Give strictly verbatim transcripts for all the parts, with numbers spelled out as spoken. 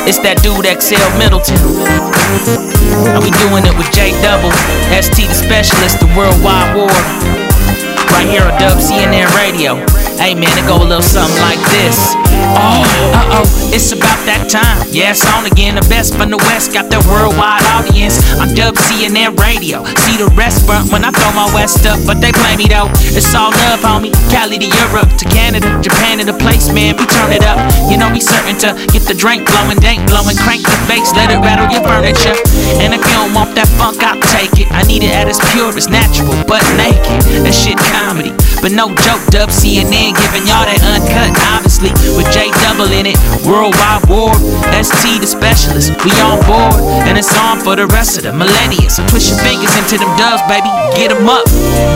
It's that dude X L Middleton. And we doing it with J Double, S T the Specialist, the Worldwide War. Right here on Dub C N N Radio. Hey man, it go a little something like this. Oh, uh-oh, it's about that time. Yeah, it's on again. The best from the West got their worldwide audience. I'm Dub C N N Radio. See the rest burnt when I throw my West up, but they play me though. It's all love, homie. Cali to Europe, to Canada, Japan to the place, man. We turn it up. You know we certain to get the drink blowing, dank blowing, crank the bass, let it rattle your furniture. And if you don't want that funk, I'll take it. I need it at its purest, natural, but naked. That shit comedy, but no joke. Dub C N N giving y'all that uncut, obviously, with J Double in it. Worldwide War, S T the Specialist, we on board, and it's on for the rest of the millennia. So twist your fingers into them dubs, baby, get them up.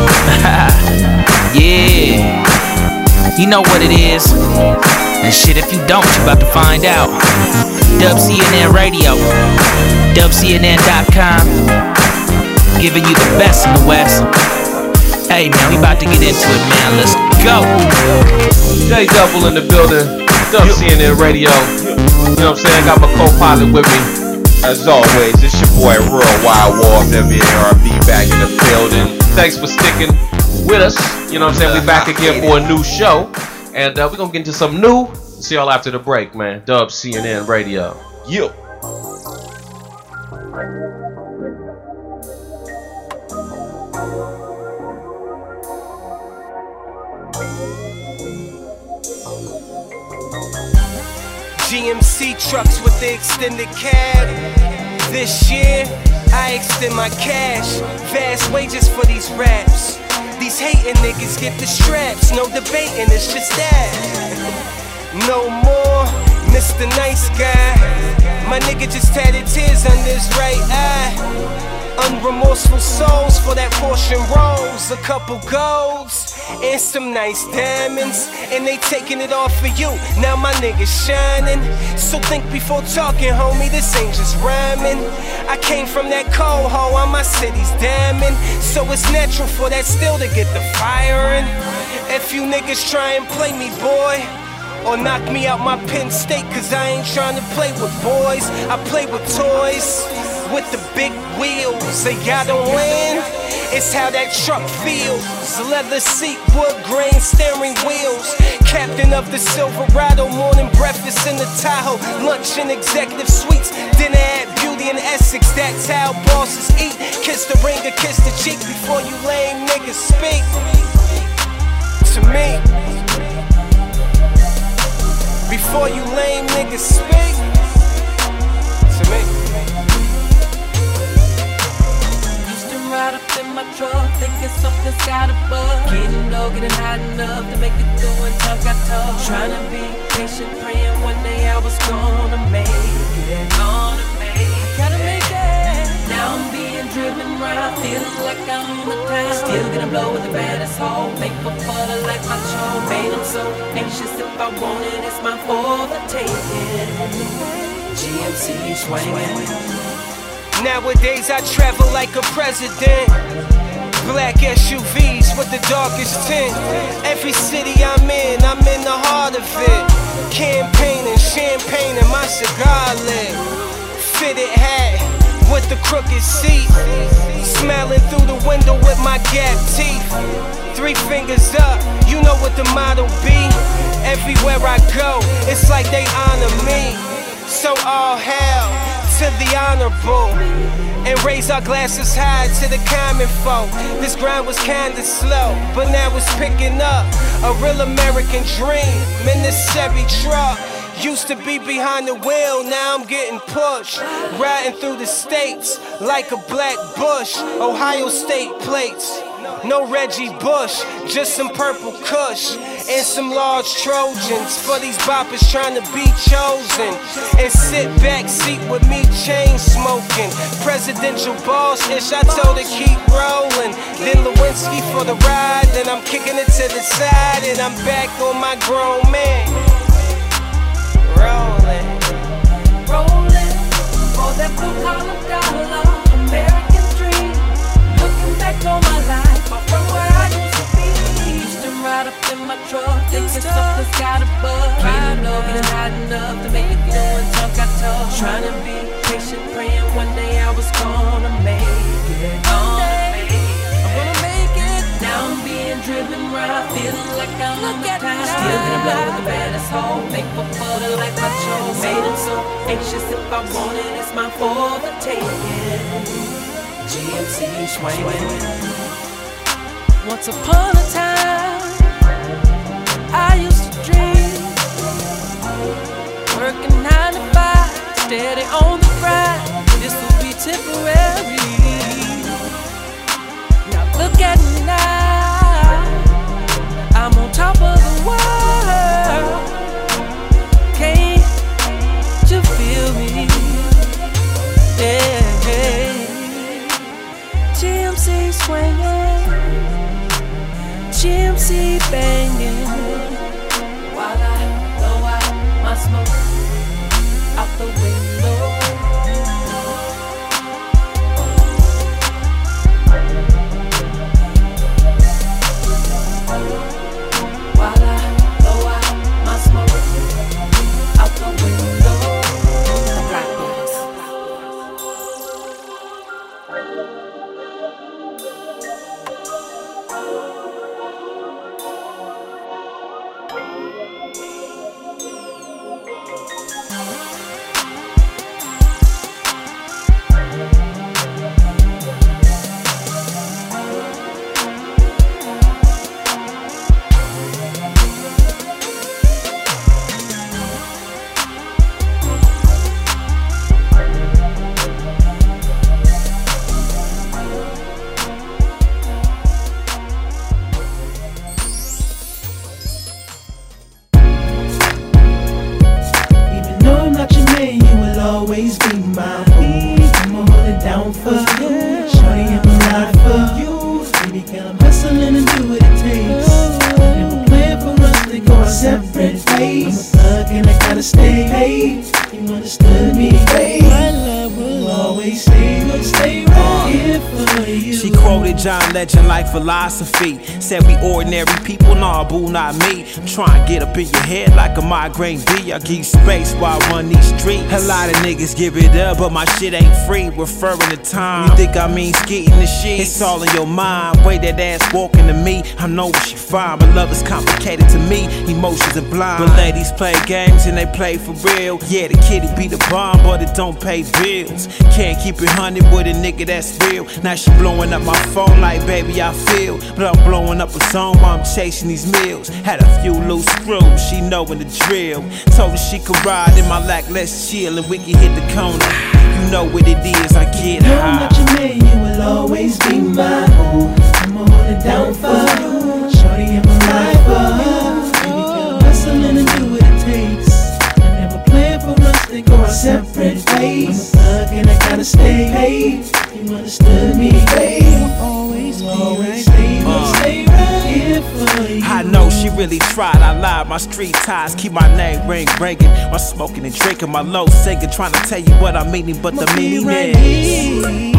Yeah, you know what it is. And shit, if you don't, you about to find out. Dub C N N Radio, Dub C N N dot com, giving you the best in the West. Hey man, we about to get into it, man. Let's go. J Double in the building. Dub C N N Radio. You know what I'm saying? I got my co-pilot with me. As always, it's your boy Worldwide War of W A R B back in the building. Thanks for sticking with us. You know what I'm saying? We back again for a new show. And uh, we're going to get into something new. See y'all after the break, man. Dub C N N Radio. Yo. G M C trucks with the extended cab. This year, I extend my cash. Vast wages for these raps. These hating niggas get the straps. No debating, it's just that. No more Mister Nice Guy. My nigga just tatted tears on his right eye. Unremorseful souls for that portion rolls. A couple golds and some nice diamonds, and they taking it off for you. Now my nigga's shining. So think before talking, homie, this ain't just rhyming. I came from that cold hole on my city's diamond, so it's natural for that still to get the firing. If you niggas try and play me, boy, or knock me out my Penn State, cause I ain't trying to play with boys. I play with toys, with the big wheels. Say y'all don't win, it's how that truck feels. Leather seat, wood grain steering wheels. Captain of the Silverado, morning breakfast in the Tahoe, lunch in executive suites, dinner at Beauty and Essex. That's how bosses eat. Kiss the ring or kiss the cheek before you lame niggas speak to me. Before you lame niggas speak to me. Used to ride up in my truck, thinking something's gotta bug. Getting low, getting hot enough to make it through until I got tough. Trying to be patient, praying one day I was gonna make it. Gonna make it. Gotta make it. Now I'm being driven round, feeling like I'm in the town. Still gonna blow with the baddest hoe. Make for butter like my chore. Man, I'm so anxious. If I want it, it's mine for the taking. G M C swinging. Nowadays I travel like a president. Black S U Vs with the darkest tint. Every city I'm in, I'm in the heart of it. Campaigning, champagne and my cigar lit. Fitted hat with the crooked seat. Smiling through the window with my gap teeth. Three fingers up, you know what the motto be. Everywhere I go, it's like they honor me. So all hail to the honorable, and raise our glasses high to the common folk. This grind was kinda slow, but now it's picking up. A real American dream in this Chevy truck. Used to be behind the wheel, now I'm getting pushed. Riding through the states like a black Bush. Ohio State plates, no Reggie Bush, just some purple Kush and some large Trojans for these boppers trying to be chosen. And sit back seat with me, chain smoking. Presidential boss ish, I told her keep rolling. Then Lewinsky for the ride, then I'm kicking it to the side, and I'm back on my grown man. Rolling, rolling for that blue collar dollar, American dream. Looking back on my life, far from where I used to be. Used to ride ride up in my truck, thinking something's got a bug. Getting low, getting hot enough to make it through and talk I talk. Trying to be patient, praying one day I was gonna make it. One day, I'm gonna make it. Now I'm being driven round, feeling like I'm on the time. Still gonna blow with the baddest hoe, thankful for the life I chose. Made him so anxious, if I want it, it's mine for the taking. G M C swinging. Once upon a time, I used to dream, working nine to five, steady on the grind. This will be temporary. Now look at me now, I'm on top of the world. Can't you feel me? Yeah. G M C swinging, G M C banging, while I blow out my smoke out the window. While I blow out my smoke out the window. Black boys. Always be my boo. I'm holding it down for you. Shorty, I'm ride for you. Baby girl, I'm hustling and do what it takes. Never plan for us to go our separate ways. I'm a thug and I gotta stay paid. You understood me, babe. My love will always stay, will stay right here for you. She quoted John Legend like philosophy. Said we ordinary people, nah boo, not me. I'm trying to get up in your head like a migraine bee. I keep space while I run these streets. A lot of niggas give it up, but my shit ain't free. Referring to time, you think I mean skiing the shit? It's all in your mind. Way that ass walking to me, I know what she find, but love is complicated to me. Emotions are blind, but ladies play games and they play for real. Yeah, the kitty be the bomb, but it don't pay bills. Can't keep it hundred with a nigga that's real. Now she blowing up my phone like, baby, I feel, but I'm blowing up a song while I'm chasing these meals. Had a few loose screws, she knowin' the drill. Told her she could ride in my lack, let's chill and we can hit the corner. You know what it is, I get high. I'm not your man, you will always be mine. I'm holding down for you. Shorty, I'm a ride for you. Baby girl, hustling and do what it takes. I never planned for us to go our separate ways. I'm a thug and I gotta stay paid. You understood me, babe. Always be right, stay, uh. stay right here for you. I know she really tried, I lied. My street ties keep my name ring ringing. My smoking and drinking, my low singing, trying to tell you what I'm meaning, but the meaning right is.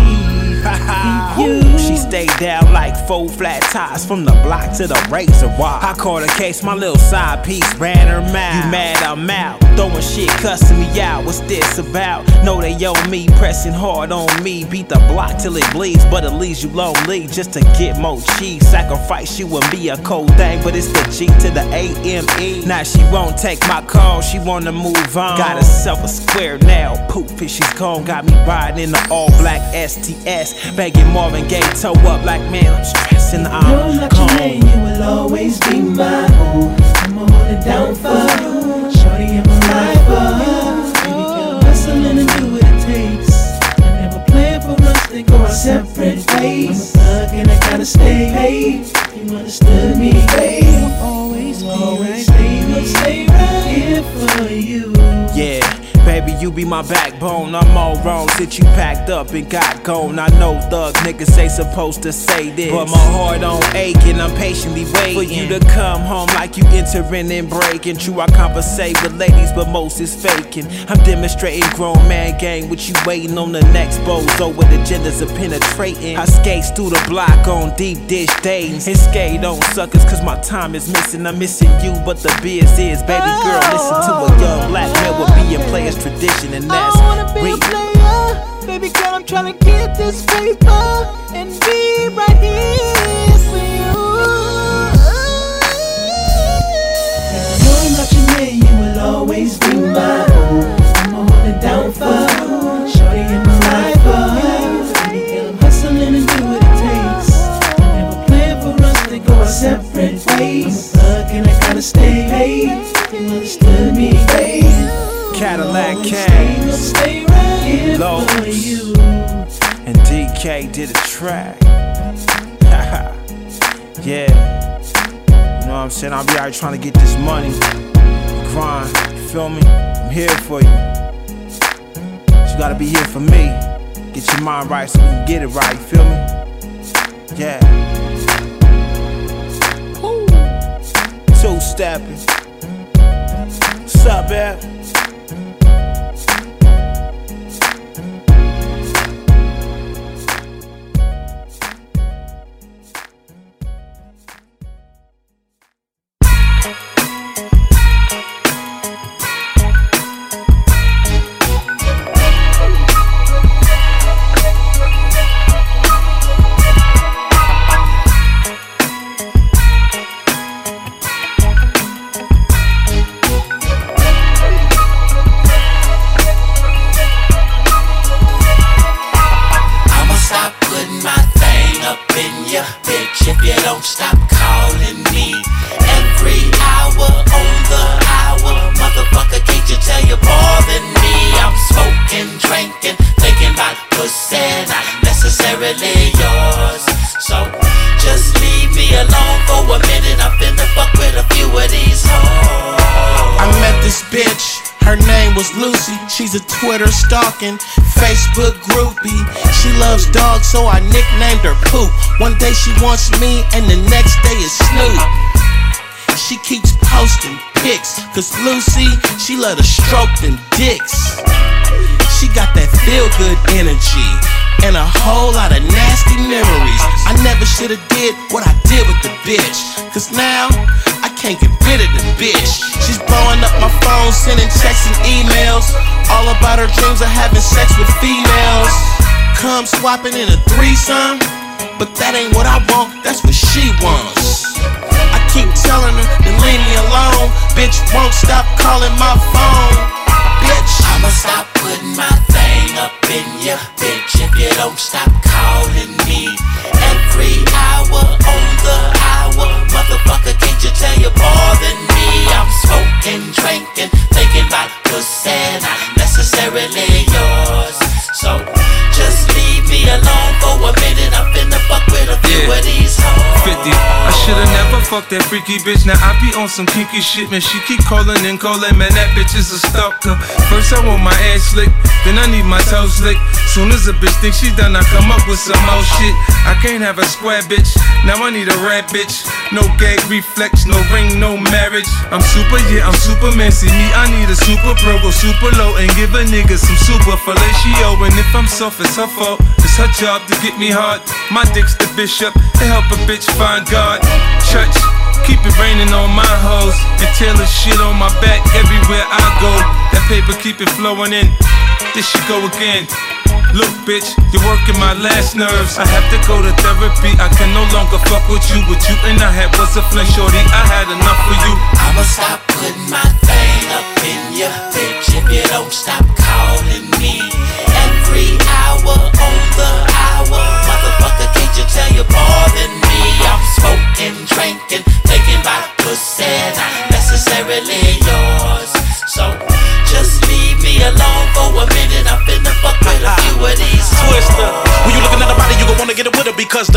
She stayed down like four flat tires from the block to the razor wire. I caught a case, my little side piece ran her mouth. You mad I'm out, throwing shit, cussing me out. What's this about? Know they owe me, pressing hard on me. Beat the block till it bleeds, but it leaves you lonely just to get more cheese. Sacrifice you and be a cold thing, but it's the G to the A M E. Now she won't take my call, she wanna move on. Got herself a square now, poof, and she's gone. Got me riding in the all black S T S, begging Marvin Gaye, toe up like, man, I'm stressing. I'm no, not your man, you will always be mine. I'm holding down for you. Shorty, I'm a ride for you. Baby girl, hustling and do what it takes. I never planned for us to go our separate ways. I'm a thug and I gotta stay paid. You understood me, babe. Always be right, stay, stay right here for you. Yeah. Baby, you be my backbone. I'm all wrong since you packed up and got gone. I know thug niggas ain't supposed to say this, but my heart on aching, I'm patiently waiting for you to come home like you entering and breaking. True, I conversate with ladies, but most is faking. I'm demonstrating grown man gang with you waiting on the next bozo with agendas of penetrating. I skate through the block on deep dish days and skate on suckers cause my time is missing. I'm missing you, but the biz is, baby girl, listen to a young black man with being player's tradition, and that's I wanna be real. a player, baby girl, I'm tryna get this paper and be right here for you. If you're not your man, you will always be mine. I'ma hold it down for you, shorty in my life for you. Baby girl, I'm hustling and do what it takes. I never planned for us to go our separate ways. I'm a thug and I gotta stay paid. You understood me, babe. Cadillac Kings, stay right here for you. And D K did a track. Yeah, you know what I'm saying? I'll be out here trying to get this money, grind. You feel me? I'm here for you. But you gotta be here for me. Get your mind right so we can get it right. You feel me? Yeah. Two stepping. What's up, man? She's a Twitter stalking, Facebook groupie. She loves dogs, so I nicknamed her Poop. One day she wants me, and the next day is Snoop. She keeps posting pics, cause Lucy, she love to stroke them dicks. She got that feel-good energy, and a whole lot of nasty memories. I never should've did what I did with the bitch, cause now I can't get rid of the bitch. She's blowing up my phone, sending texts and emails, all about her dreams of having sex with females. Come swapping in a threesome, but that ain't what I want, that's what she wants. I keep telling her to leave me alone, bitch won't stop calling my phone. Bitch, I'ma stop putting my thing up in ya, bitch, if you don't stop calling me every hour on the hour. Motherfucker, can't you tell you're bothering me? I'm smoking, drinking, thinking about pussy, not necessarily yours. So just leave me alone for a minute. I'm finna fuck with a few yeah. of these hoes. fifty. I should've never fucked that freaky bitch. Now I be on some kinky shit, man. She keep calling and calling, man. That bitch is a stalker. First I want my ass slick, then I need my toes slick. Soon as a bitch think she done, I come up with some more shit. I can't have a square bitch, now I need a rat bitch. No gag reflex, no ring, no marriage. I'm super, yeah, I'm Superman. See me, I need a super pro, go super low and give a nigga some super fellatio. And if I'm soft, it's her fault. It's her job to get me hard. My dick's the bishop, to help a bitch find God. Church, keep it raining on my hoes, and Taylor shit on my back everywhere I go. That paper keep it flowing in. This shit go again. Look, bitch, you're working my last nerves. I have to go to therapy. I can no longer fuck with you. What you and I had was a fling, shorty. I had enough for you. I'ma stop putting my thing up in ya, bitch, if you don't stop calling me every hour on the hour. Motherfucker, can't you tell you're bothering me? I'm smoking, drinking, thinking about pussy, not necessarily yours. So just leave me alone for a minute. I'm finna fuck with a few of these hoes. Twister, when you looking at the body, you gon' wanna get it with her because the bitch is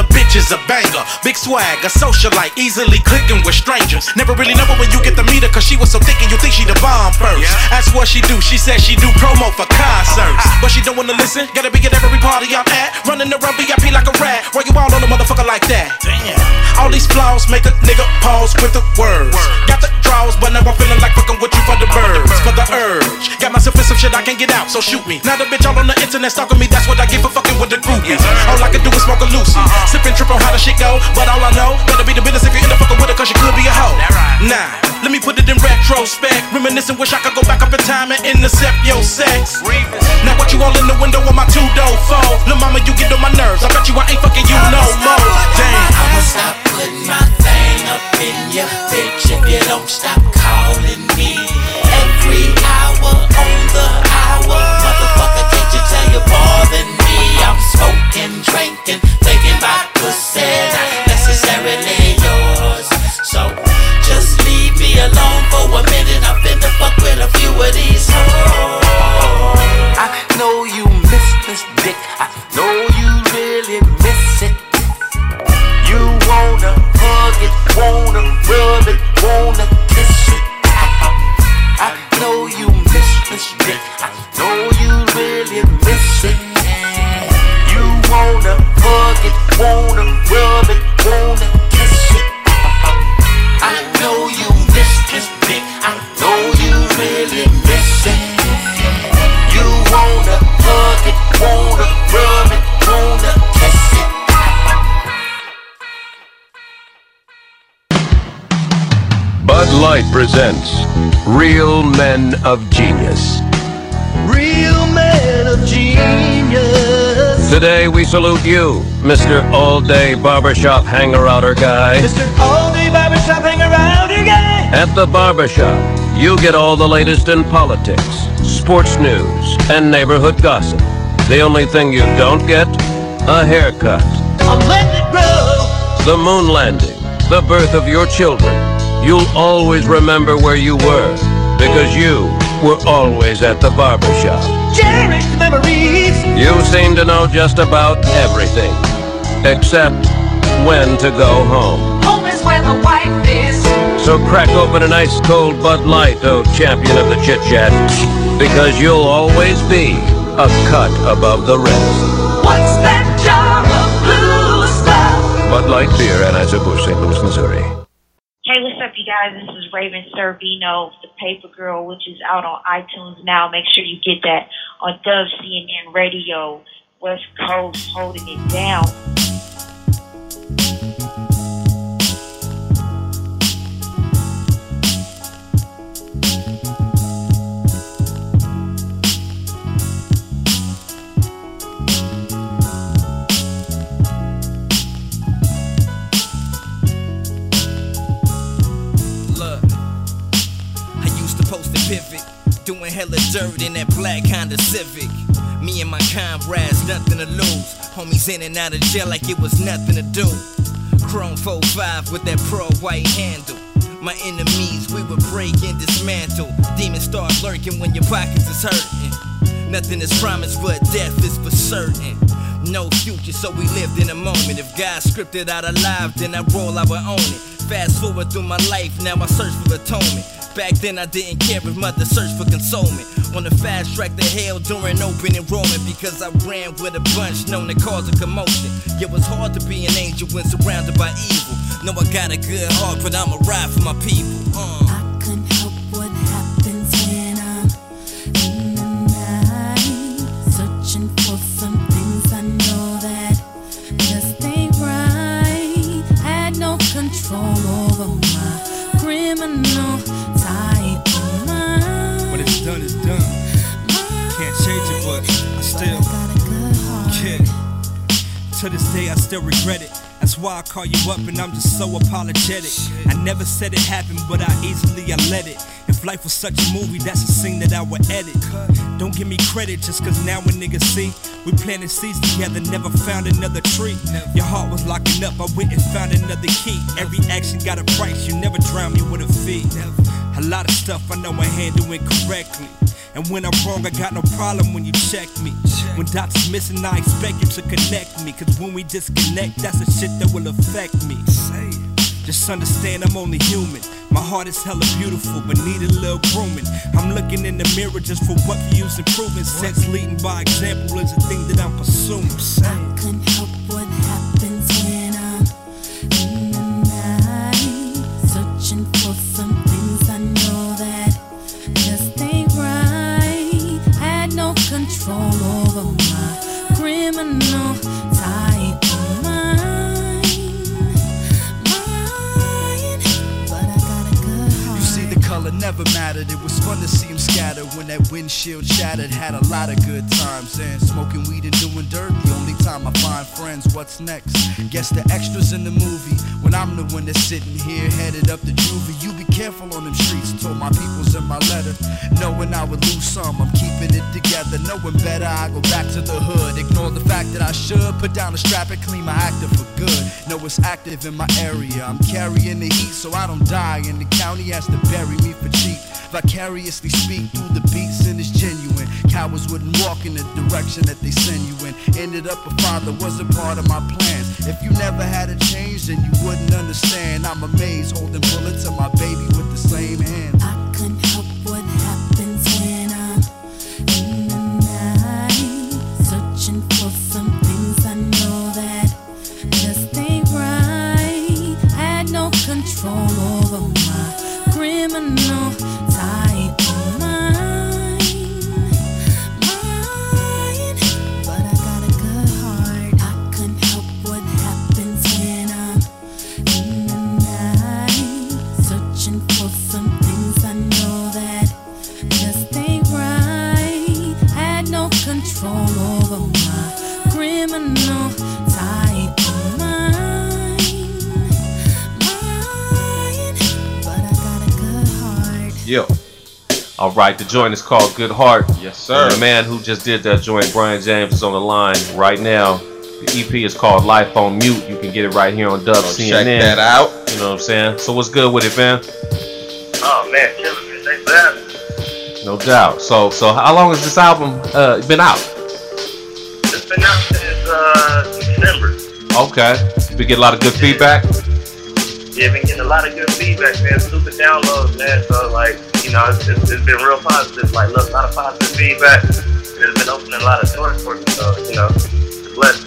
is a banger. Big swag, a socialite, easily clicking with strangers. Never really know when you get to meet her, cause she was so thick and you think she the bomb first. Yeah. Ask what she do, she said she do promo for concerts. But she don't wanna listen, gotta be at every party I'm at. Running around V I P like a rat, roll you all on a motherfucker like that. Damn. All these flaws make a nigga pause with the words. Word. Got the draws, but now I'm feeling like fucking with you for the birds. For the urge, got myself in some shit I can't get out, so shoot me. Now the bitch all on the internet stalking me, that's what I get for fucking with the groupies. All I can do is smoke a Lucy, uh-huh. Sip and trip on how the shit go, but all I know, better be the business if you end up fucking with her, cause she could be a hoe. Right. Nah, let me put it in retrospect, reminiscing, wish I could go back up in time and intercept your sex. Now what you all in the window on my two-door phone? Lil' mama, you get on my nerves, I bet you I ain't fucking you no more. Damn. I'ma stop putting my thing up in your bitch if you don't stop calling me every hour on the hour. Motherfucker, can't you tell you're bothering me? I'm smoking, drinking, thinking about pussy, not necessarily yours. So just leave me alone for a minute. I'm finna fuck with a few of these hoes. I know you miss this dick. I know you really miss it. You wanna hug it, wanna rub it, wanna kiss it. I know you miss this dick. I know you really miss it. You wanna hug it, wanna rub it, wanna kiss it. I know you miss this dick. I know you really miss it. You wanna hug it, wanna rub it, wanna kiss it. Bud Light presents Real Men of Genius. Real Men of Genius. Today we salute you, Mister All-Day Barbershop Hanger-Outer Guy. Mister All-Day Barbershop Hanger-Outer Guy. At the barbershop, you get all the latest in politics, sports news, and neighborhood gossip. The only thing you don't get? A haircut. I'm letting it grow. The moon landing, the birth of your children. You'll always remember where you were, because you were always at the barbershop. Cherished memories. You seem to know just about everything, except when to go home. Home is where the wife is. So crack open an ice cold Bud Light, oh champion of the chit-chat, because you'll always be a cut above the rest. What's that jar of blue stuff? Bud Light Beer, Anheuser-Busch, Saint Louis, Missouri. Hey, what's up, you guys? This is Raven Servino, the Paper Girl, which is out on iTunes now. Make sure you get that on Dub C N N Radio. West Coast holding it down. Doing hella dirt in that black Honda Civic. Me and my comrades, nothing to lose. Homies in and out of jail like it was nothing to do. Chrome four five with that pearl white handle. My enemies, we would break and dismantle. Demons start lurking when your pockets is hurting. Nothing is promised but death is for certain. No future, so we lived in a moment. If God scripted out alive, then I roll, I would own it. Fast forward through my life, now I search for atonement. Back then I didn't care if mother searched for consolement. On the fast track to hell during open enrollment, because I ran with a bunch known to cause a commotion. It was hard to be an angel when surrounded by evil. Know I got a good heart, but I'ma ride for my people. Uh. I couldn't help what happens when I'm in the night, searching for some things I know that just ain't right. Had no control over my criminal type of mind. What it's done is done. Can't change it, but I still got a good heart. Yeah. To this day I still regret it. That's why I call you up and I'm just so apologetic. I never said it happened, but I easily I let it. If life was such a movie, that's a scene that I would edit. Don't give me credit just cause now when niggas see we planted seeds together, never found another tree. Your heart was locking up, I went and found another key. Every action got a price, you never drown me with a fee. A lot of stuff I know I handle incorrectly. And when I'm wrong, I got no problem when you check me. When doctors missing, I expect you to connect me. Cause when we disconnect, that's the shit that will affect me. Just understand I'm only human. My heart is hella beautiful, but need a little grooming. I'm looking in the mirror just for what you use improving. Sense leading by example is a thing that I'm pursuing. I couldn't help what happens when I'm in the night, searching for some things I know that just ain't right. Had no control over my criminal type of mind. Mind, but I got a good heart. You see, the color never mattered. It was fun to see him scatter when that windshield shattered. Had a lot of good times and smoking weed and doing dirt. The only time I find friends, what's next? Guess the extras in the movie when I'm the one that's sitting here headed up the juvie. You be careful on them streets, told my peoples in my letter. Knowing I would lose some, I'm keeping it together. Knowing better, I go back to the hood. Ignore the fact that I should put down the strap and clean my actor for good. Know it's active in my area. I'm carrying the heat so I don't die, and the county has to bury me for cheap. Vicariously speak through the beats and it's genuine. Cowards wouldn't walk in the direction that they send you in. Ended up a father, wasn't part of my plans. If you never had a change, then you wouldn't understand. I'm amazed, holding bullets to my baby with the same hand. I couldn't help what happens when I'm in the night, searching for some things I know that just ain't right. Had no control over my criminal type of mind. Mind, but I got a good heart. I couldn't help what happens when I'm in the night, searching for some things I know that just ain't right. Had no control over my criminal type of mind. Mind, but I got a good heart. Yo. All right, the joint is called Good Heart. Yes, sir. And the man who just did that joint, Brian James, is on the line right now. The E P is called Life on Mute. You can get it right here on Dub C N N. Check that out. You know what I'm saying? So what's good with it, man? Oh man, chilling, man. Thanks for having me. No doubt. So, so how long has this album uh, been out? It's been out since uh, December. Okay. You been getting a lot of good feedback? Yeah, been getting a lot of good feedback, man. Super downloads, man. So like, you know, it's, it's, it's been real positive. Like, look, a lot of positive feedback. It's been opening a lot of doors for me. So, you know, it's a blessing.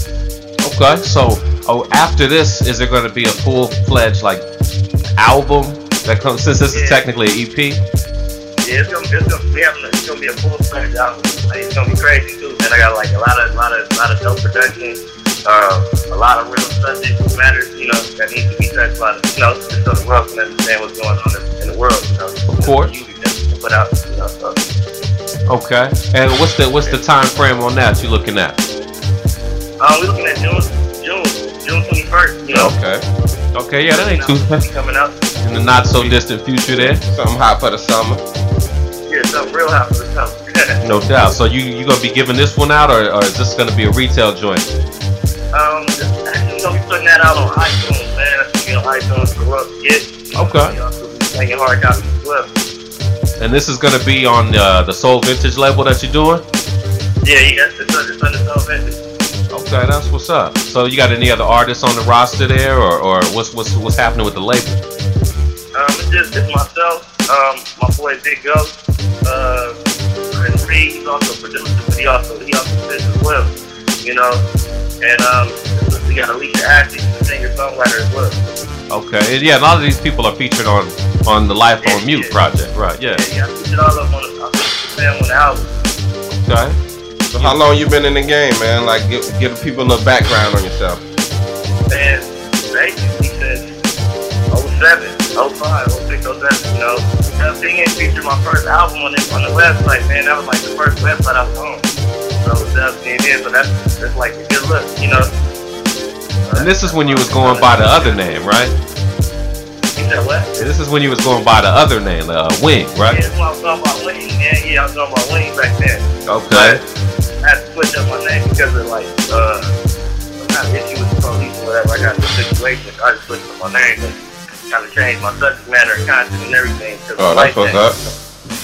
Okay. So, oh, after this, is there going to be a full-fledged like album that comes? Since this yeah. is technically an E P. Yeah, it's gonna, it's gonna be having, it's gonna be a full-fledged album. Like, it's gonna be crazy too, man. I got like a lot of, lot of, lot of dope production. Uh, a lot of real subject matters, you know, that needs to be touched by the, you know, just so the world can understand what's going on in, in the world, you know. Of course. You just put out, you know, so. Okay. And what's the what's the time frame on that you looking at? Um, we're looking at June, June, June twenty-first. You know. Okay. Okay. Yeah, that ain't too coming up in the not so distant future. There, something hot for the summer. Yeah, something real hot for the summer. No doubt. So you you gonna be giving this one out, or, or is this gonna be a retail joint? Um, actually gonna be putting that out on iTunes, man. That's gonna be on iTunes for Rough Kids. Okay. You know, so we're making hard copies as well. And this is gonna be on uh, the Soul Vintage label that you're doing? Yeah, yeah, it's under, it's under Soul Vintage. Okay, that's what's up. So you got any other artists on the roster there, or, or what's what's what's happening with the label? Um, it's just it's myself, um, my boy Big Ghost, uh, Chris Reed. He's also a producer, but he also he also sings as well. You know, and um, we got Alicia Ashley, the singer-songwriter as well. Okay, and yeah, a lot of these people are featured on on the Life on Mute yeah. project, right? Yeah. Yeah, yeah, I featured all of them on the, I featured them on the album. Okay. So how long you been in the game, man? Like, give, give the people a little background on yourself. Man, basically since oh seven, oh five, oh six, oh seven, you know. Dub C N N featured my first album on the, on the website, man. That was like the first website I was on. So Dub C N N, so that's, that's like a good look, you know. And this is when you was going by the other name, right? You said what? This is when you was going by the other name, uh, Wing, right? Yeah, that's when I was going by Wing, man. Yeah, I was going by Wing back then. Okay. I had to switch up my name because of like uh some kind of issue with the police or whatever. I got in a situation. I just switched up my name and kind of changed my subject matter and content and everything. Oh, that's what's up.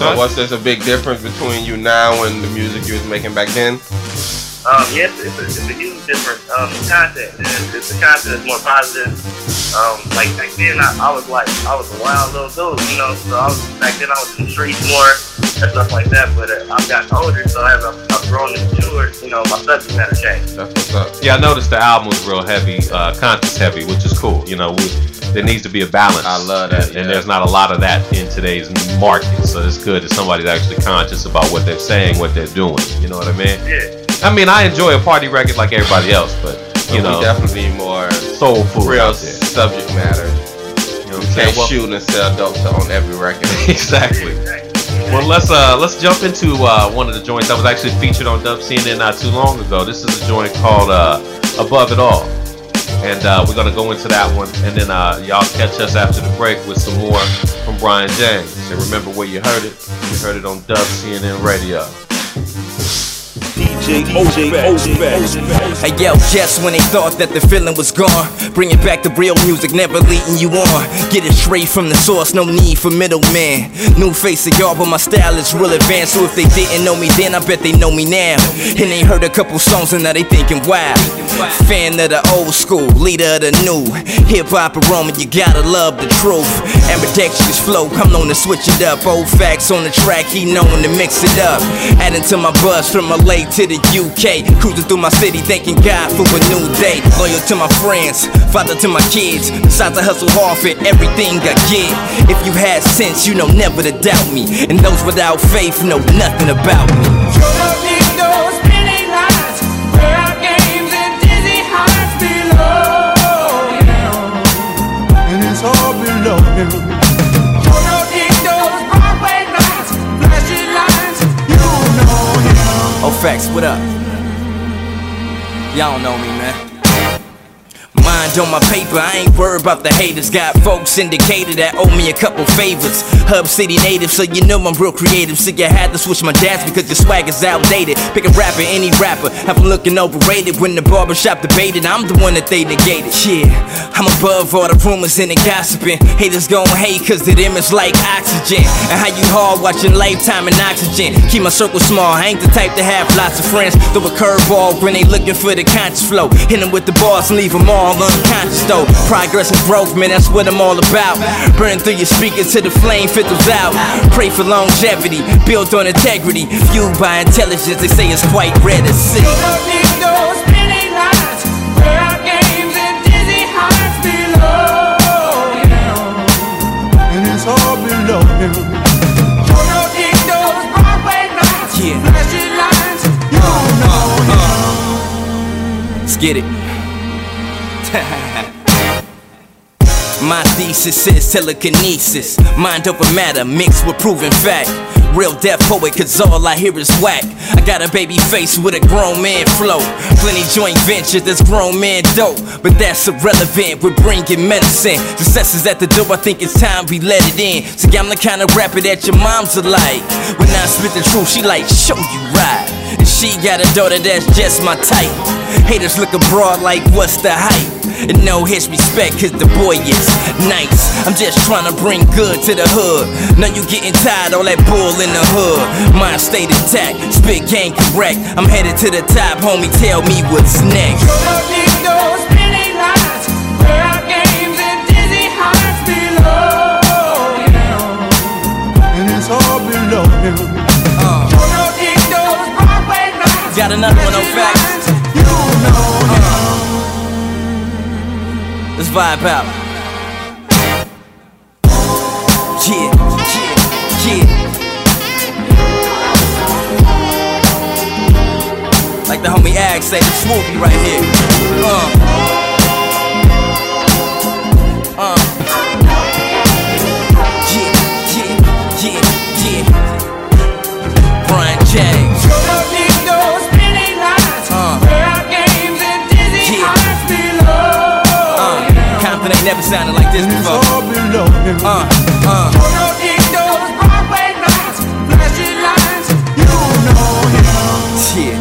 So what's there's a big difference between you now and the music you was making back then? Um, yes, it's a, it's a huge difference. Um, the content, it's, it's the content is more positive. Um, like back then, I, I was like, I was a wild little dude, you know. So I was back then, I was in the streets more and stuff like that. But uh, I've gotten older, so as I've, I've grown and matured, you know, my subject matter changed. That's what's up. Yeah, I noticed the album was real heavy, uh, conscious heavy, which is cool. You know, we, there needs to be a balance. I love that, and, yeah. and there's not a lot of that in today's market. So it's good that somebody's actually conscious about what they're saying, what they're doing. You know what I mean? Yeah. I mean, I enjoy a party record like everybody else, but you but know, we definitely need more soulful, real subject matter. You know, you can't well, shoot and sell dope on every record. Exactly. Well, let's uh let's jump into uh one of the joints that was actually featured on Dub C N N not too long ago. This is a joint called uh Above It All, and uh, we're gonna go into that one, and then uh y'all catch us after the break with some more from Brian James. And remember where you heard it? You heard it on Dub C N N Radio. D J Hey yo, just when they thought that the feeling was gone, bring it back to real music, never leading you on. Get it straight from the source, no need for middleman. New face of y'all, but my style is real advanced. So if they didn't know me then, I bet they know me now. And they heard a couple songs and now they thinking, wow. Fan of the old school, leader of the new. Hip hop aroma, you gotta love the truth. Ambidextrous flow, I'm known to switch it up. Old facts on the track, he known to mix it up. Adding to my buzz from L A to the U K, cruising through my city, thanking God for a new day. Loyal to my friends, father to my kids. Besides I hustle hard for everything I get. If you had sense, you know never to doubt me. And those without faith know nothing about me. And it's all below him. Oh, facts, what up? Y'all don't know me, man. Mind on my paper, I ain't worried about the haters. Got folks indicated that owe me a couple favors. Hub City native, so you know I'm real creative. So you had to switch my dance because your swag is outdated. Pick a rapper, any rapper, have them looking overrated. When the barbershop debated, I'm the one that they negated. Yeah, I'm above all the rumors and the gossiping. Haters gon' hate cause the image like oxygen. And how you hard watching Lifetime and Oxygen. Keep my circle small, I ain't the type to have lots of friends. Throw a curveball when they looking for the conscious flow. Hit them with the bars and leave them all unconscious though. Progress and growth, man, that's what I'm all about. Burn through your speakers till the flame fizzles out. Pray for longevity, built on integrity. Fueled by intelligence, they say it's quite rare to see. And it's all below him. Yeah. Uh, uh. Let's get it. My thesis is telekinesis, mind over matter mixed with proven fact. Real deaf poet, cause all I hear is whack. I got a baby face with a grown man flow. Plenty joint ventures, that's grown man dope. But that's irrelevant, we're bringing medicine. Success is at the door, I think it's time we let it in. See, I'm the kind of rapper that your moms are like. When I spit the truth, she like, show you right. And she got a daughter that's just my type. Haters look abroad like, what's the hype? And no his respect cause the boy is nice. I'm just trying to bring good to the hood. Now you getting tired all that bull in the hood. Mind state intact, spit game correct. I'm headed to the top, homie, tell me what's next. And it's all below him. uh. Got another one on facts. uh. Let's vibe out. Yeah, yeah, yeah. Like the homie Ag say, the swoopy right here. Uh. Uh. Yeah, yeah, yeah, yeah. Brian James. Compton ain't never sounded like this before. Uh, uh. Yeah.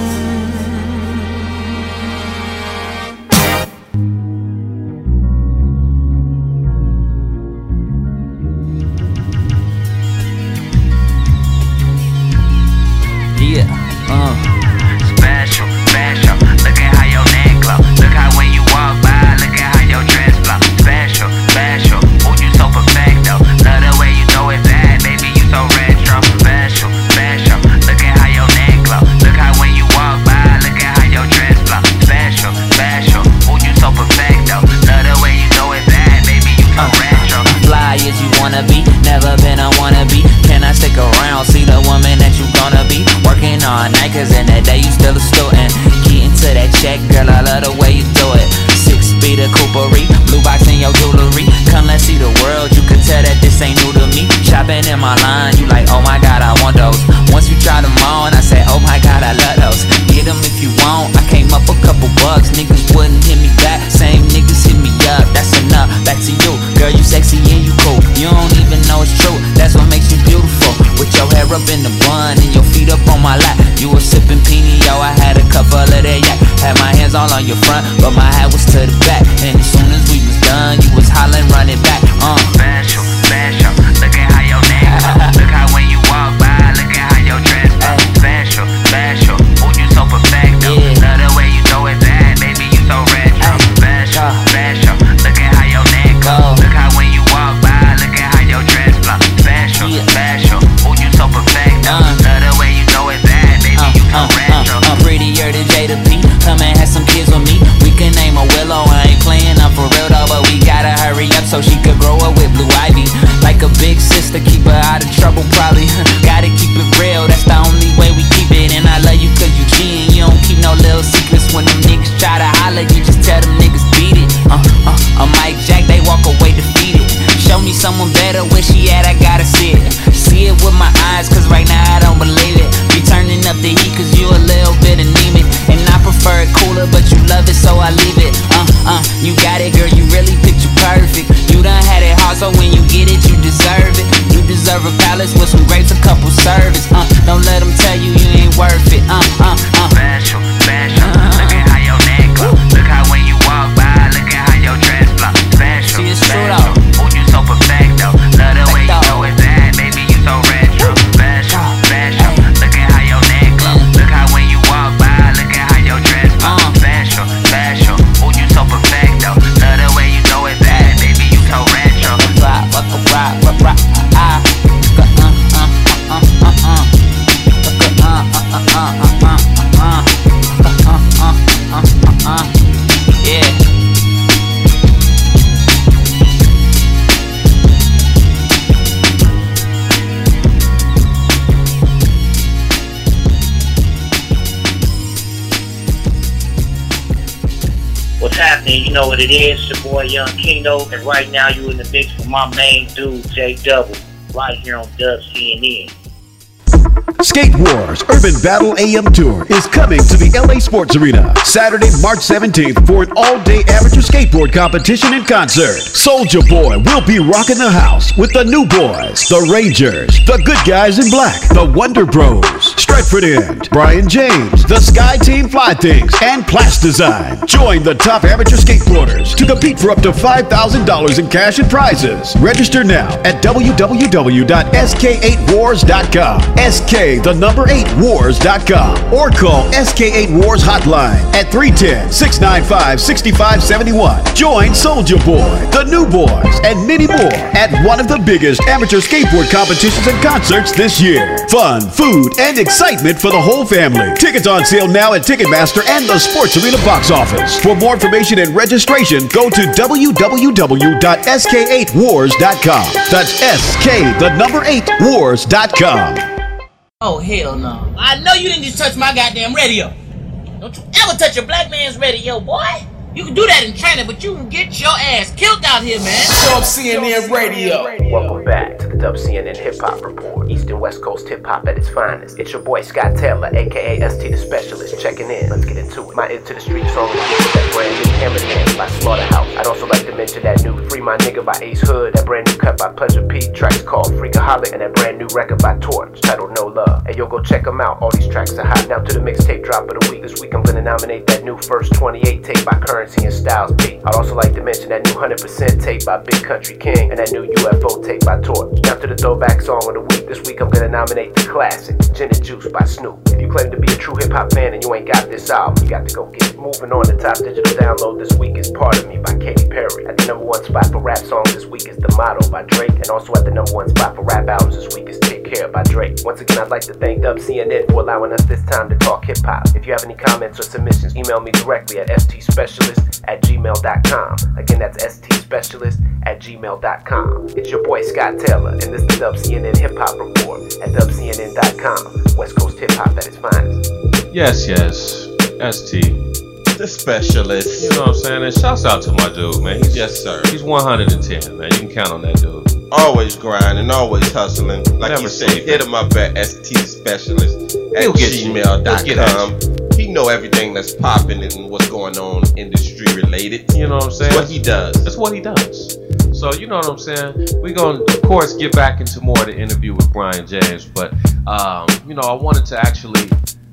be. Never been a wannabe. Can I stick around? See the woman that you gonna be. Working all night, cause in that day you still a student. Getting to that check, girl, I love the way you do it. Six feet of coopery, blue box in your jewelry. Come, let's see the world, you can tell that this ain't new to me. Shopping in my line, you like, oh my god, I want those. Once you try them on, I say, oh my god, I love those. Get them if you want, I came up a couple bucks. Niggas wouldn't hit me back, same niggas hit me up. That's enough, back to you. Girl, you sexy and you cool. You don't even know it's true, that's what makes you beautiful. With your hair up in the bun and your feet up on my lap. You was sipping Pinot, I had a couple of that yak. Had my hands all on your front, but my hat was to the back. And as soon as we was done, you was hollering, running back. Uh. Special, special, look at how your neck look. Look how when you walk by, look at how your dress look. Special, special, ooh, you so perfecto. Yeah. Love the way you throw it back, baby, you so retro. Special, special, look at how your neck goes. Look how when you walk by, look at how your dress look. Special, yeah. Special, ooh, you so perfecto. Uh. Love the way you throw it back, baby, uh, you so uh, retro. Uh, uh, prettier than Jada P. Come and have some kids with me. We can name a Willow. I ain't playing up for real though, but we gotta hurry up so she could grow up with blue ivy. Like a big sister, keep her out of trouble probably. Gotta keep it real, that's the only way we keep it. And I love you cause you cheating. You don't keep no little secrets. When them niggas try to holler, you just tell them niggas beat it. Uh, uh, uh, Mike Jack, they walk away defeated. Show me someone better, where she at, I gotta see it. See it with my eyes, cause right now I don't believe it. Be turning up the heat cause you a little bit anemic. And I prefer it cooler, but you love it, so I leave it. Uh, uh, you got it, girl, you really picture perfect. You done had it hard, so when you get it, you deserve it. You deserve a palace with some grapes, a couple servants. Uh, don't let them tell you you ain't worth it. Uh, uh, uh. Special, special, uh, look at how your neck glow. Look how when you walk by, look at how your dress flow. Special, see, it's true though. Ooh, you so perfecto. Love the way you throw it back, baby, you so retro. Special, special, look at how your neck glow. Look how when you walk by, look at how your dress flow. Special, special, ooh, you so perfecto. Love the way you throw it back, baby, you so retro. Rock, rock, rock, rock, rock, ah. Uh, uh, uh, uh, uh, uh, uh. Uh, uh, uh, uh, uh, uh, uh. Uh, uh, uh, uh, uh. Yeah. What's happening? You know what it is. It's your boy Young Kino, and right now you in the mix with my main dude J Double, right here on Dub C N N. Skate Wars Urban Battle A M Tour is coming to the L A Sports Arena Saturday, March seventeenth for an all-day amateur skateboard competition and concert. Soulja Boy will be rocking the house with the New Boys, the Rangers, the Good Guys in Black, the Wonder Bros, Stretford End, Brian James, the Sky Team Fly Things, and Plast Design. Join the top amateur skateboarders to compete for up to five thousand dollars in cash and prizes. Register now at w w w dot s k eight wars dot com. S K the number eight wars dot com or call S K eight Wars hotline at three one zero, six nine five, six five seven one. Join Soulja Boy, the New Boys, and many more at one of the biggest amateur skateboard competitions and concerts this year. Fun, food, and excitement for the whole family. Tickets on sale now at Ticketmaster and the Sports Arena box office. For more information and registration, go to w w w dot s k eight wars dot com. That's S K the number eight wars dot com. Oh, hell no. I know you didn't just touch my goddamn radio. Don't you ever touch a black man's radio, boy. You can do that in China, but you can get your ass killed out here, man. Dub C N N Radio. Welcome back to the Dub C N N Hip Hop Report. East and West Coast hip hop at its finest. It's your boy Scott Taylor, aka S T the Specialist, checking in. Let's get into it. My Into the Street song is that brand new Hammerman by Slaughterhouse. I'd also like to mention that new Free My Nigga by Ace Hood, that brand new cut by Pleasure P, tracks called Freakaholic, and that brand new record by Torch titled No Love. And yo, go check them out. All these tracks are hot. Now to the mixtape drop of the week. This week I'm gonna nominate that new First twenty-eight tape by Currency and Styles P. I'd also like to mention that new one hundred percent tape by Big Country King and that new U F O tape by Torch. Now to the throwback song of the week. This week I'm gonna nominate the classic Gin and Juice by Snoop. If you claim to be a true hip hop fan and you ain't got this album, you got to go get it. Moving on, the top digital download this week is Part of Me by Katy Perry. At the number one spot for rap songs this week is The Motto by Drake, and also at the number one spot for rap albums this week is Take Care by Drake. Once again, I'd like to thank Dub C N N for allowing us this time to talk hip hop. If you have any comments or submissions, email me directly at stspecialist at gmail dot com. Again, that's stspecialist at gmail dot com. It's your boy Scott Taylor, and this is the Dub C N N Hip Hop Report at dub c n n dot com. West Coast hip hop at its finest. Yes, yes. S T. The specialist. You know what I'm saying? And shouts out to my dude, man. He's, yes, sir. He's one hundred ten, man. You can count on that dude. Always grinding, always hustling. Like Never you said, sleeping. hit him up at stspecialist at He'll get you. gmail dot He'll get at com. He know everything that's popping and what's going on industry related. You know what I'm saying? It's what he does. That's what he does. So you know what I'm saying? We're going to, of course, get back into more of the interview with Brian James. But, um, you know, I wanted to actually...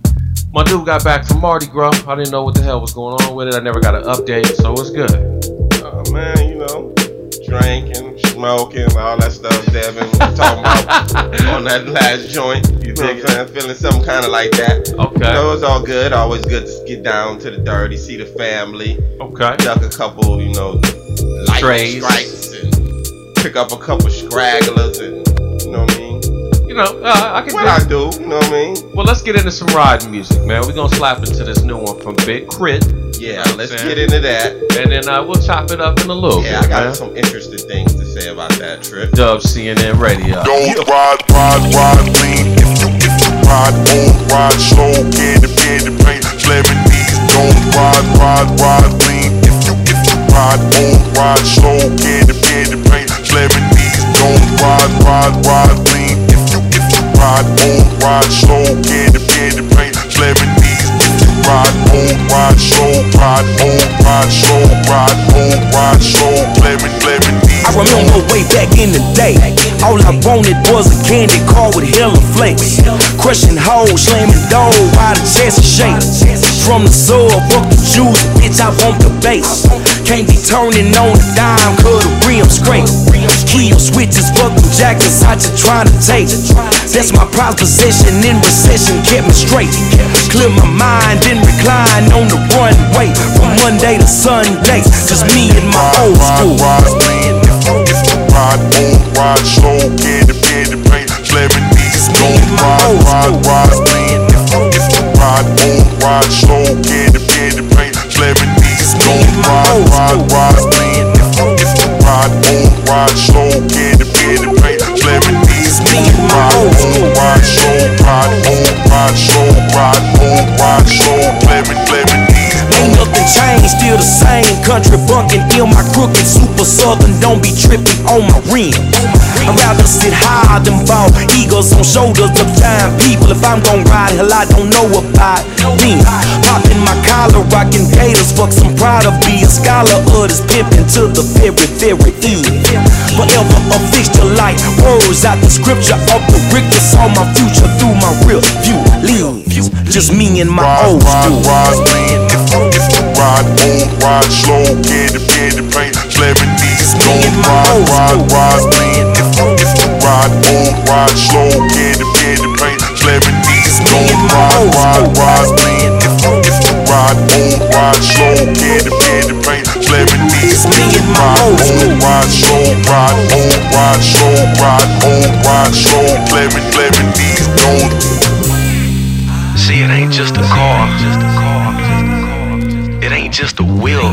My dude got back from Mardi Gras. I didn't know what the hell was going on with it. I never got an update, so it's good. Oh, man, you know, drinking, smoking, all that stuff Devin was talking about on that last joint. You know what I'm saying? Feeling something kind of like that. Okay. So it's all good. Always good to get down to the dirty, see the family. Okay. Duck a couple, you know, light Strays. strikes and pick up a couple stragglers and, you know what I mean? You know, uh, I can What do I do, you know what I mean? Well, let's get into some riding music, man. We're going to slap into this new one from Big Crit. Yeah, let's get into that. And then uh, we'll chop it up in a little Yeah, bit, I got man. some interesting things to say about that trip. Dub C N N Radio. Don't ride, ride, ride lean. If you, if you ride on, ride slow. Candy, candy, paint, slamming knees. Don't ride, ride, ride lean. If you, if you ride on, ride slow. Candy, candy, paint, slamming knees. Don't ride, ride, ride lean. If you, if you ride on, ride slow. Candy, candy, paint, slamming knees. If you ride on, ride slow. Ride on, ride slow. Ride on, ride slow. Slamming, slamming knees. I remember way back in the day, all I wanted was a candy car with hella flakes. Crushing hoes, slamming dough, by the chest shake. From the sub, up the juice, bitch, I want the bass. Can't be turning on the dime, cause the rim scrape. Kill switches, fucking jackets, I just tryna take. That's my prized possession in recession, kept me straight. Clear my mind, then recline on the runway. From Monday to Sunday, just me and my old school. If you ride on, ride slow, candy, candy, paint, slamming knees. Don't ride, ride, ride lean. If you, if you ride on, ride slow, candy, candy, paint, slamming knees. Don't ride, ride, ride lean. If you, if you ride on, ride slow, candy, candy, paint, slamming knees. Don't ride on, ride slow, ride on, ride slow, ride on, ride slow, slamming, slamming knees. Ain't nothing changed, still the same. Country bunkin' ill, my crooked super southern. Don't be tripping on my rim. I'd rather sit high than ball eagles on shoulders of giant people. If I'm gon' ride, hell, I don't know about them. Popping my collar, rocking gators, fuck some pride of be a scholar of this pimpin' to the very, very end. Forever a fixture like words out the scripture of the Richter. Saw my future through my real view lens. Just me and my old school. If you ride on, ride slow, candy, candy, paint, slamming knees. Don't ride, ride, ride lean. If you, if you ride on, ride slow, candy, candy, paint, slamming knees. Don't ride, ride, ride lean. If you, if you ride on, ride slow, candy, candy, paint, slamming knees. Don't ride on, ride slow, ride on, ride slow, ride on, ride slow, slamming, slamming knees. Don't. See, it ain't just a car. It ain't just a wheel.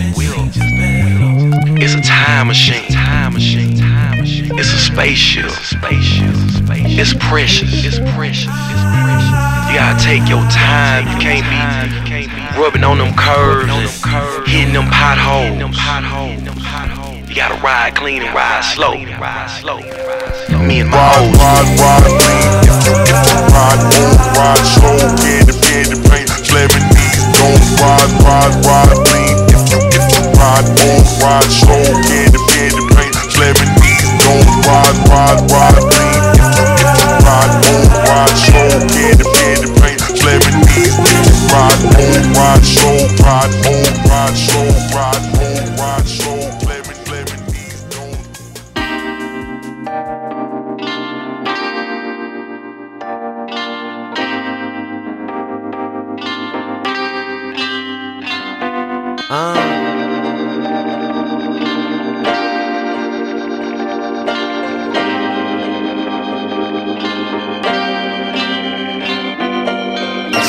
It's a time machine. It's a spaceship. It's precious. You gotta take your time. You can't be rubbing on them curves and hitting them potholes. You gotta ride clean and ride slow. Me and my old ride, ride, lean. If you, if you ride on, ride slow, candy, candy, paint, slamming knees. Don't ride, ride, ride lean. If you, if you ride on, ride slow, candy, candy, paint, slamming knees. Don't ride, ride, ride lean. If you, if you ride on, ride slow, candy, candy, paint, slamming knees. If you ride on, ride slow, ride on, ride slow, ride on, ride slow, slamming, slamming knees. Don't.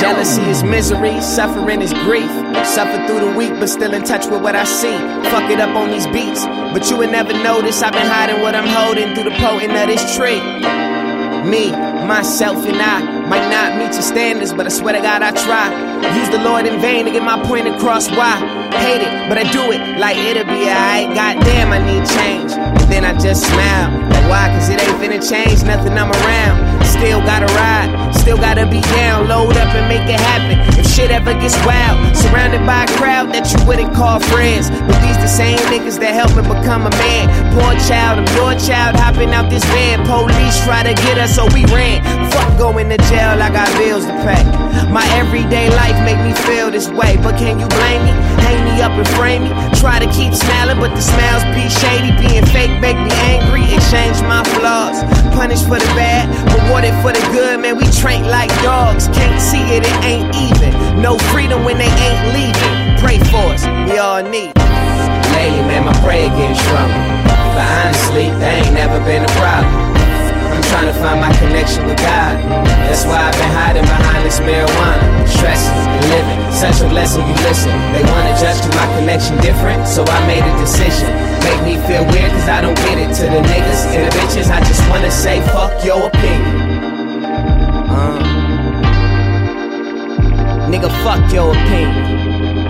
Jealousy is misery, suffering is grief. Suffer through the week, but still in touch with what I see. Fuck it up on these beats, but you would never notice I've been hiding what I'm holding through the potent of this tree. Me, myself, and I might not meet your standards, but I swear to God I try. Use the Lord in vain to get my point across. Why? Hate it, but I do it like it'll be alright. Goddamn, I need change. And then I just smile. Like why? Cause it ain't finna change nothing I'm around. Still gotta ride, still gotta be down. Load up and make it happen. If shit ever gets wild, surrounded by a crowd that you wouldn't call friends, but these the same niggas that help me become a man. Poor child, I'm your child, hopping out this van. Police try to get us, so we ran. Fuck going to jail, I got bills to pay. My everyday life make me feel this way, but can you blame me? Hang me up and frame me. Try to keep smiling, but the smiles be shady. Being fake make me angry. Exchange my flaws, punish for the bad, rewarded for the good. Man, we train like dogs. Can't see it, it ain't even. No freedom when they ain't leaving. Pray for us, we all need it. Lately, man, my prayer getting stronger, but honestly, they ain't never been a problem. I'm trying to find my connection with God. That's why I've been hiding behind this marijuana. Stressing and living, such a blessing you listen. They wanna judge to my connection different, so I made a decision. Make me feel weird cause I don't get it. To the niggas and the bitches, I just wanna say fuck your opinion. uh. Nigga, fuck your opinion.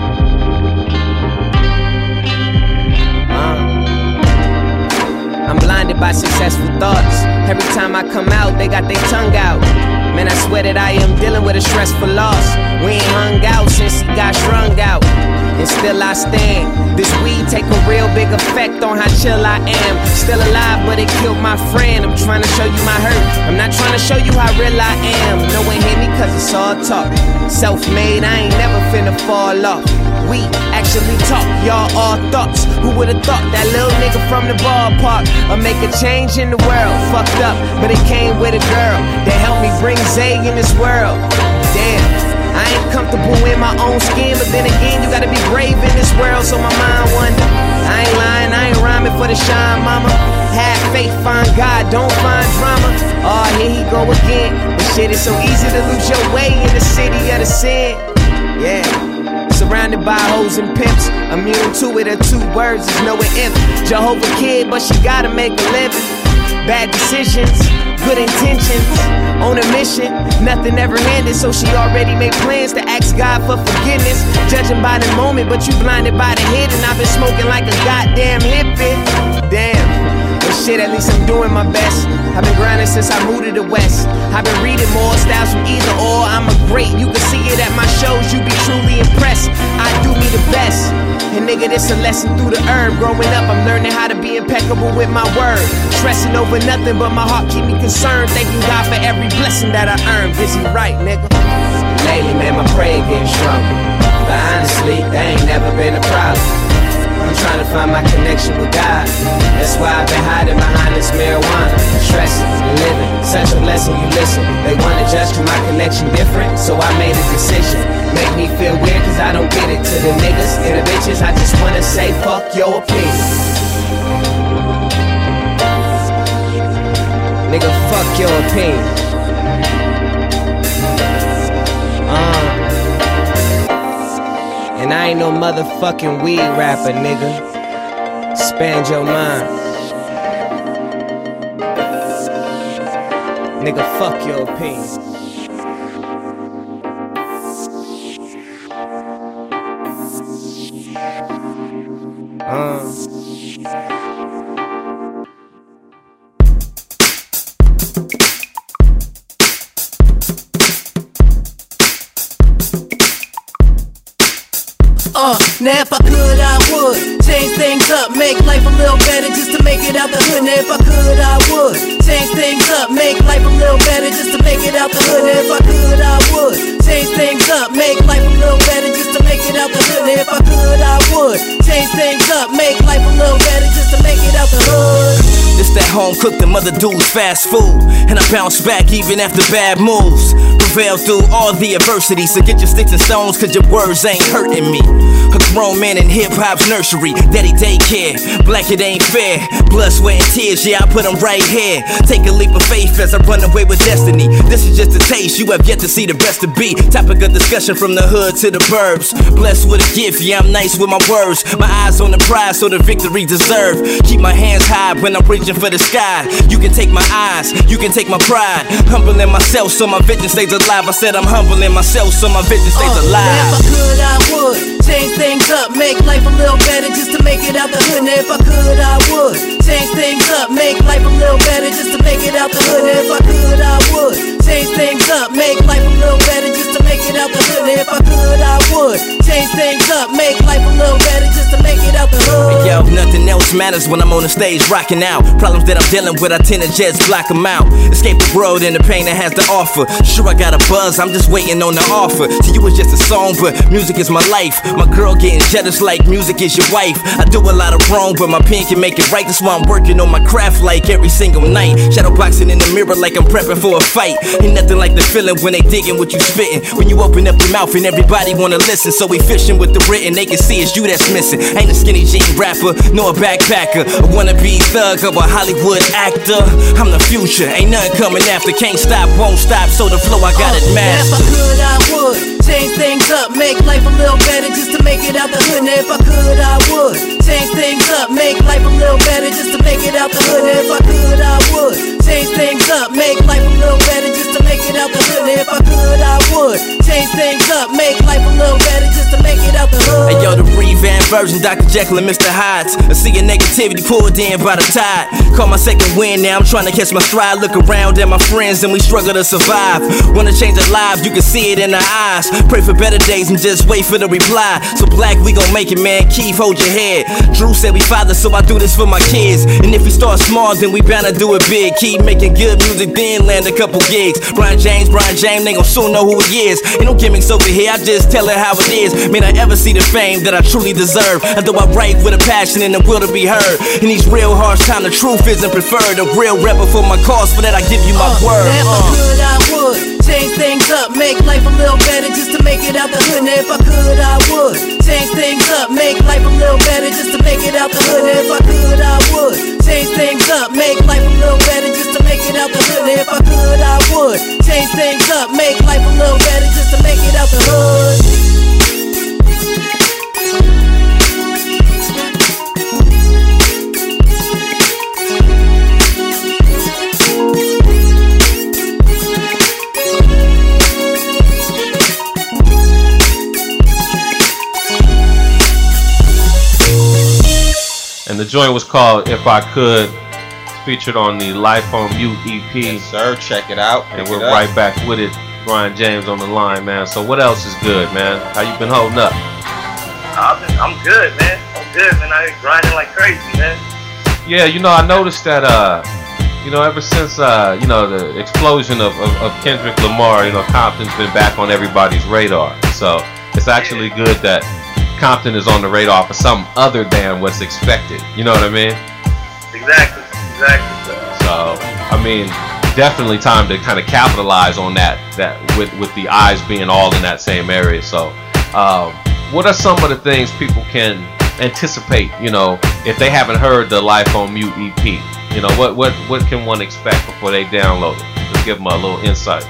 I'm blinded by successful thoughts. Every time I come out, they got their tongue out. Man, I swear that I am dealing with a stressful loss. We ain't hung out since he got strung out, and still I stand. This weed take a real big effect on how chill I am. Still alive, but it killed my friend. I'm trying to show you my hurt. I'm not trying to show you how real I am. No one hear me cause it's all talk. Self-made, I ain't never finna fall off. We actually talk, y'all all thoughts. Who would've thought that little nigga from the ballpark would make a change in the world? Fucked up, but it came with a girl that helped me bring Zay in this world. Damn, I ain't comfortable in my own skin, but then again, you gotta be brave in this world, so my mind wonder. I ain't lying, I ain't rhyming for the shine, mama. Have faith, find God, don't find drama. Oh, here he go again. This shit is so easy to lose your way in the city of the sin. Yeah. Surrounded by hoes and pimps, immune to it, or two words is no if. Jehovah kid, but she gotta make a living. Bad decisions, good intentions, on a mission, nothing ever handed, so she already made plans to ask God for forgiveness. Judging by the moment, but you blinded by the head, and I've been smoking like a goddamn hippie. Damn. But shit, at least I'm doing my best. I've been grinding since I moved to the West. I've been reading more styles from either or. I'm a great, you can see it at my shows. You be truly impressed. I do me the best. And nigga, this a lesson through the herb. Growing up, I'm learning how to be impeccable with my word. Stressing over nothing, but my heart keep me concerned. Thanking God for every blessing that I earned. Busy right, nigga. Lately, man, my prayer getting stronger, but honestly, they ain't never been a problem. I'm trying to find my connection with God. That's why I've been hiding behind this marijuana. Stressing and living, such a blessing you listen. They wanna judge to my connection different, so I made a decision. Make me feel weird cause I don't get it. To the niggas and the bitches, I just wanna say fuck your opinion. Nigga, fuck your opinion. Uh And I ain't no motherfucking weed rapper, nigga. Expand your mind. Nigga, fuck your opinion. Uh. Uh, now if I could, I would change things up, make life a little better just to make it out the hood. Now if I could, I would change things up, make life a little better just to make it out the hood. Now if I could, I would change things up, make life a little better just to make it out the hood. Now if I could, I would change things up, make life a little better just to make it out the hood. The miss that home cooked and mother dudes fast food. And I bounce back even after bad moves. Prevail through all the adversity. So get your sticks and stones, cause your words ain't hurting me. A grown man in hip-hop's nursery. Daddy daycare, black it ain't fair. Blood, sweat, and tears, yeah, I put them right here. Take a leap of faith as I run away with destiny. This is just a taste, you have yet to see the best to be. Topic of discussion from the hood to the burbs. Blessed with a gift, yeah, I'm nice with my words. My eyes on the prize, so the victory deserved. Keep my hands high when I'm reaching for the sky. You can take my eyes, you can take my pride. Humbling myself so my vision stays alive. I said I'm humbling myself so my vision stays uh, alive. If I could, I would change things up, make life a little better just to make it out the hood. Now if I could, I would change things up, make life a little better just to make it out the hood. Now if I could, I would change things up, make life a little better just to make it out the hood. Now if I could, I would change things up, make life a little better just to make it out the hood. Yo, nothing else matters when I'm on the stage rocking out. Problems that I'm dealing with, I tend to just block them out. Escape the world and the pain that has to offer. Sure, I got a buzz, I'm just waiting on the offer. To you, it's just a song, but music is my life. My girl getting jealous like music is your wife. I do a lot of wrong, but my pen can make it right. That's why I'm working on my craft like every single night. Shadow boxing in the mirror like I'm prepping for a fight. Ain't nothing like the feeling when they digging what you spitting. When you open up your mouth and everybody wanna listen. So we fishing with the written, they can see it's you that's missing. Ain't a skinny jean rapper, nor a backpacker. A wannabe thug or a Hollywood actor. I'm the future, ain't nothing coming after. Can't stop, won't stop, so the flow I got it mastered. If I could, I would change things up, make life a little better just to make it out the hood. Now if I could, I would change things up, make life a little better just to make it out the hood. Now if I could, I would change things up, make life a little better just to make it out the hood. Now if I could, I would change things up, make life a little better just to make it out the hood. Hey yo, the revamped version, Doctor Jekyll and Mister Hyde. I see your negativity pulled in by the tide. Call my second win, now I'm trying to catch my stride. Look around at my friends and we struggle to survive. Wanna change our lives, you can see it in our eyes. Pray for better days and just wait for the reply. So black, we gon' make it, man. Keith, hold your head. Drew said we father, so I do this for my kids. And if we start small, then we bound to do it big. Keep making good music, then land a couple gigs. Brian James, Brian James, they gon' soon know who he is. Ain't no gimmicks over here, I just tell it how it is. May not ever see the fame that I truly deserve. Although I write with a passion and the will to be heard. In these real harsh times, the truth isn't preferred. A real rebel for my cause, for that I give you my uh, word. If I could, I would change things up, make life a little better just to make it out the hood. Now if I could, I would change things up, make life a little better just to make it out the hood. Now if I could, I would change things up, make life a little better just to make it out the hood. Now if I could, I would change things up, make life a little better just to make it out the hood. And the joint was called If I Could, featured on the Life on Mute E P. Yes, sir. Check it out. And we're right back with it. Brian James on the line, man. So what else is good, man? How you been holding up? I'm, I'm good, man. I'm good, man. I been grinding like crazy, man. Yeah, you know, I noticed that, uh, you know, ever since, uh, you know, the explosion of, of, of Kendrick Lamar, you know, Compton's been back on everybody's radar. So it's actually good that Compton is on the radar for something other than what's expected. You know what I mean? Exactly, exactly. So, I mean, definitely time to kind of capitalize on that, that with, with the eyes being all in that same area. So, um, what are some of the things people can anticipate, you know, if they haven't heard the Life on Mute E P? You know, what, what, what can one expect before they download it? Just give them a little insight.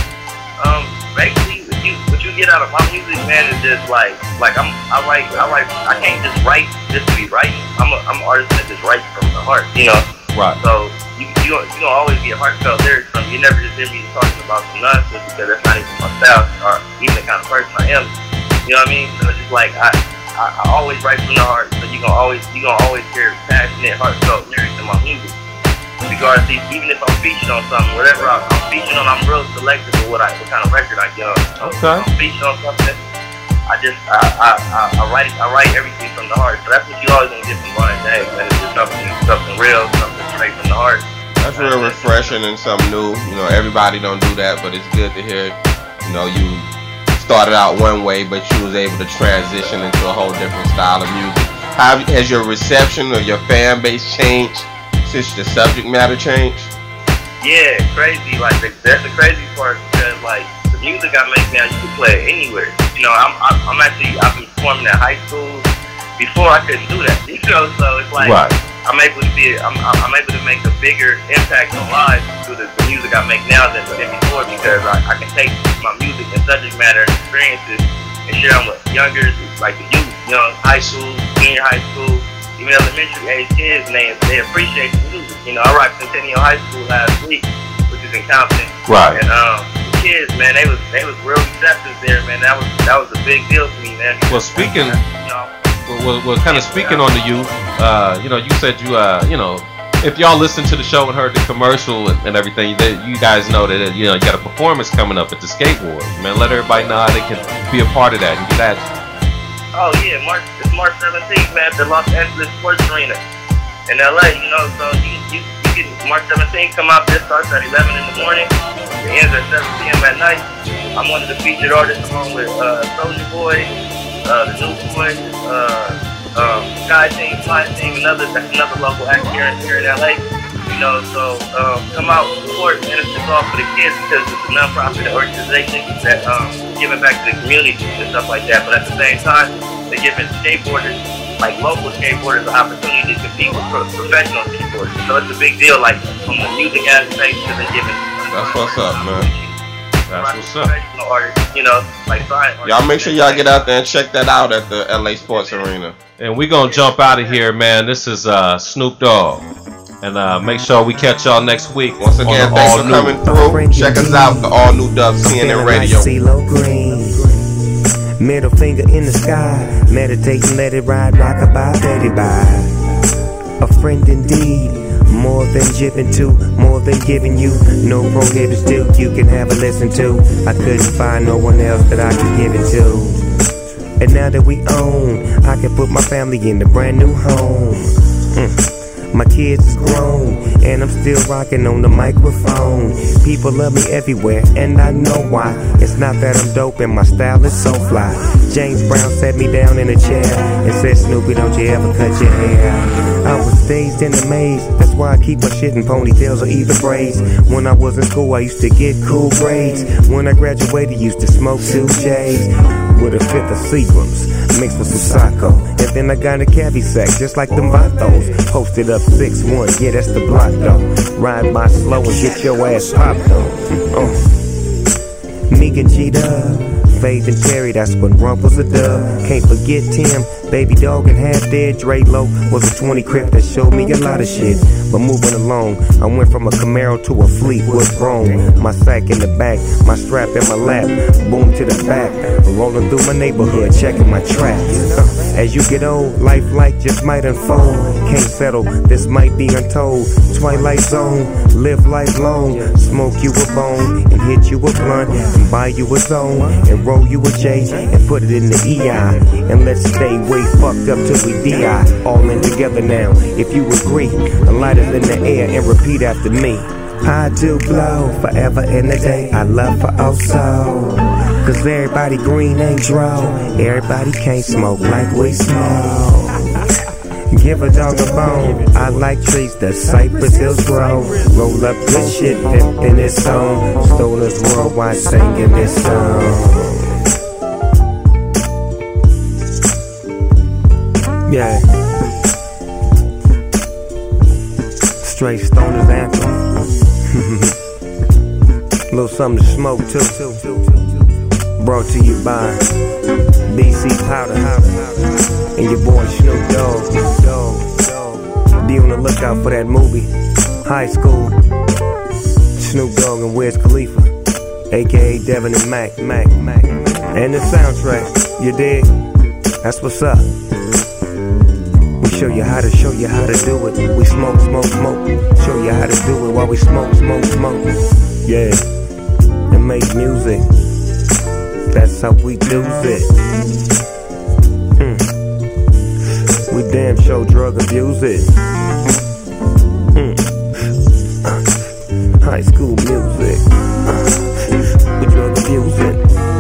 Um, basically, what you, what you get out of my music, man, is just like, like I'm, I write, I write, I can't just write just to be writing. I'm a, I'm an artist that just writes from the heart, you know. Right. So you, you don't, you don't always get heartfelt lyrics from me. You never just hear me talking about some nonsense because that's not even my style or even the kind of person I am. You know what I mean? So it's just like I, I, I always write from the heart. So you gonna always, you gonna always hear passionate, heartfelt lyrics in my music. Regardless, even if I'm featured on something, whatever I, I'm featured on, I'm real selective with what I, what kind of record I get on. So okay. If I'm featured on something, I just, I, I, I, I write, I write everything from the heart. So that's what you always gonna get from Brian James, man. It's just something, something real, something straight from the heart. That's real refreshing and something new. You know, everybody don't do that, but it's good to hear. You know, you started out one way, but you was able to transition into a whole different style of music. How has your reception or your fan base changed since the subject matter changed? Yeah, crazy. Like the, that's the crazy part because like the music I make now, you can play it anywhere. You know, I'm I'm, I'm actually I've been performing at high school. Before I couldn't do that, you know. So it's like right. I'm able to be I'm I'm able to make a bigger impact on lives through the, the music I make now than, than before because I, I can take my music and subject matter experiences and share them with younger, like the youth, you know, high school, junior high school, even elementary age kids, and they they appreciate the music. You know, I rocked Centennial High School last week, which is in Compton. Right. And um, the kids, man, they was they was real receptive there, man. That was that was a big deal to me, man. Well, speaking. You know, Well, well, kind of speaking on the youth, uh, you know, you said you, uh, you know, if y'all listened to the show and heard the commercial and, and everything, they, you guys know that, you know, you got a performance coming up at the Skate Wars. Man, let everybody know how they can be a part of that and get at you. Oh, yeah, March, it's March seventeenth, man, at the Los Angeles Sports Arena in L A, you know, so you, you, you can, March seventeenth, come out there, starts at eleven in the morning, it ends at seven p.m. at night. I'm one of the featured artists along with uh, Soulja Boy, Uh, the Newsboys, uh, um, Sky Team, Fly Team, another that's another local act here, here in L A. You know, so um, come out, support, and it's just all for the kids because it's a non-profit organization that um, giving back to the community and stuff like that. But at the same time, they're giving skateboarders, like local skateboarders, the opportunity to compete with pro- professional skateboarders. So it's a big deal, like from the music aspect to the giving. That's what's up, man. That's what's up. You know, like y'all make sure y'all get out there and check that out at the L A Sports Arena. And we gonna jump out of here, man. This is uh, Snoop Dogg, and uh, make sure we catch y'all next week. Once again, thanks for coming through. Check us out, the all new Dub C N N Radio. CeeLo Green, middle finger in the sky, meditating, let it ride, rock-a-bye, baby bye. A friend indeed. More than giving to, more than giving you. No prohibits still you can have a listen to. I couldn't find no one else that I could give it to. And now that we own, I can put my family in a brand new home. Mm. My kids is grown, and I'm still rocking on the microphone. People love me everywhere, and I know why. It's not that I'm dope and my style is so fly. James Brown sat me down in a chair and said, Snoopy, don't you ever cut your hair. I was dazed and amazed, that's why I keep my shit in ponytails or even braids. When I was in school, I used to get cool grades. When I graduated, used to smoke two J's with a fifth of Seagrams, mixed with some Sacco. And then I got a cabbie sack, just like them Vatos. Posted up six one, yeah, that's the block though. Ride my slow and get your ass popped though. Uh. Meek and G-Dub, Faith and Terry, that's when Rumple's a dub. Can't forget Tim, Baby Dog and Half Dead. Dre Low was a twenty crip that showed me a lot of shit. But moving along, I went from a Camaro to a Fleetwood Chrome. My sack in the back, my strap in my lap, boom to the back. Rolling through my neighborhood, checking my tracks. Uh. As you get old, life like just might unfold. Can't settle, this might be untold. Twilight Zone, live life long. Smoke you a bone and hit you a blunt and buy you a zone and roll you a J and put it in the E I. And let's stay way fucked up till we D I. All in together now, if you agree. A light is in the air and repeat after me. I do blow forever and a day. I love for also. Cause everybody green ain't draw. Everybody can't smoke like we smoke. Give a dog a bone. I like trees, the Cypress Hills grow. Roll up good shit, pimp in its song. Stoners worldwide singing this song. Yeah. Straight Stoners anthem. Little something to smoke too. Brought to you by B C Powder and your boy Snoop Dogg. Be on the lookout for that movie, High School. Snoop Dogg and Wiz Khalifa, aka Devin and Mac, Mac, Mac, and the soundtrack. You dig? That's what's up. We show you how to show you how to do it. We smoke, smoke, smoke. Show you how to do it while we smoke, smoke, smoke. Yeah, and make music. That's how we do it. Mm. We damn sure drug abuse it. Mm. Uh. High school music. Uh. We drug abuse it.